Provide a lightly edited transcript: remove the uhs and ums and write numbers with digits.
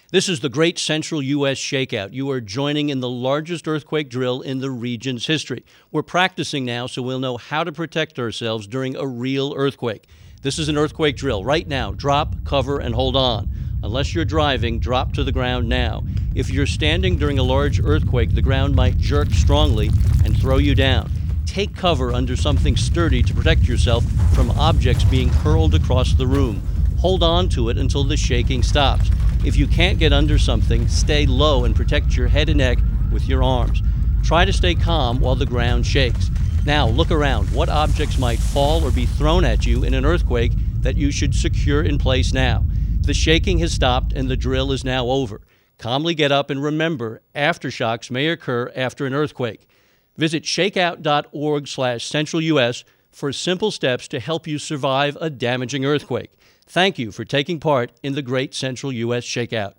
This is the Great Central U.S. Shakeout. You are joining in the largest earthquake drill in the region's history. We're practicing now so we'll know how to protect ourselves during a real earthquake. This is an earthquake drill. Right now, drop, cover, and hold on. Unless you're driving, drop to the ground now. If you're standing during a large earthquake, the ground might jerk strongly and throw you down. Take cover under something sturdy to protect yourself from objects being hurled across the room. Hold on to it until the shaking stops. If you can't get under something, stay low and protect your head and neck with your arms. Try to stay calm while the ground shakes. Now look around. What objects might fall or be thrown at you in an earthquake that you should secure in place now? The shaking has stopped and the drill is now over. Calmly get up and remember, aftershocks may occur after an earthquake. Visit shakeout.org/centralus for simple steps to help you survive a damaging earthquake. Thank you for taking part in the Great Central U.S. Shakeout.